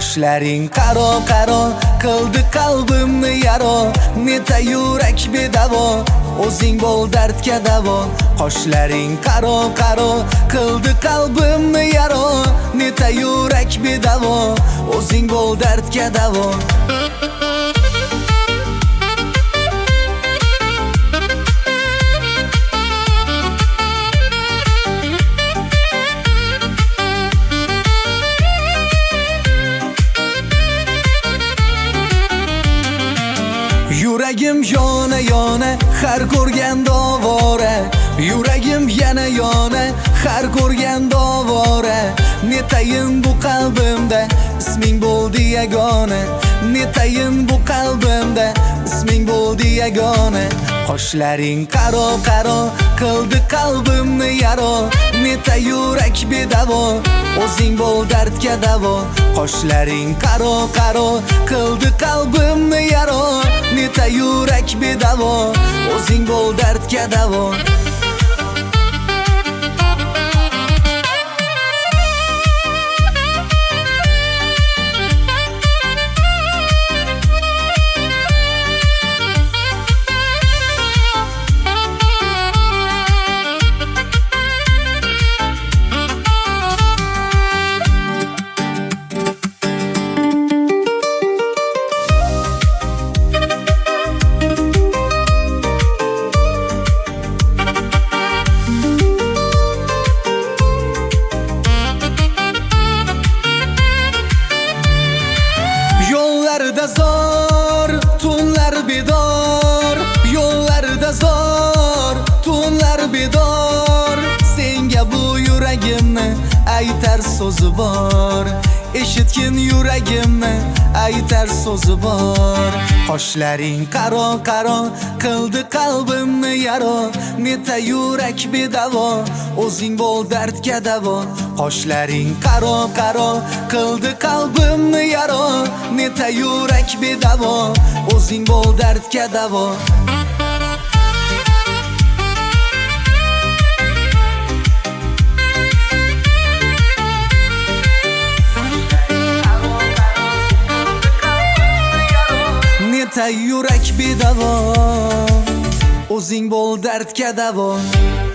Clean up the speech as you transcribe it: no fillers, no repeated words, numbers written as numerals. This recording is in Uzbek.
Qoshlaring qaro qildi qalbimni yaro. Neta yurak bedavo, o'zing bo'l dardga davo. Qoshlaring qaro qildi qalbimni yaro. Neta yurak bedavo, o'zing bo'l dardga davo. Yuragim yona har ko'rganda ovora. Yuragim yana yona har ko'rganda ovora. Netayin bu qalbimda isming bo'ldi yagona. Netayin bu qalbimda isming bo'ldi yagona. Qoshlaring qaro qildi qalbimni yaro. Neta yurak bedavo, o'zing bo'l dardga davo. Qoshlaring qaro qildi qalbimni yaro. Neta yurak bedavo, o'zing bo'l dardga davo. Yollarda zor, tunlar bedor. Yollarda zor, tunlar bedor. Senga bu yuragimni aytar so'zi bor. Eshitgin yuragimni aytar so'zi bor. Qoshlaring qaro qildi qalbimni yaro. Neta yurak bedavo, o'zing bo'l dardga davo. Qoshlaring qaro qildi qalbimni yaro. Neta yurak bedavo, o'zing bo'l dardga davo. Neta yurak bedavo, o'zing bo'l dardga davo.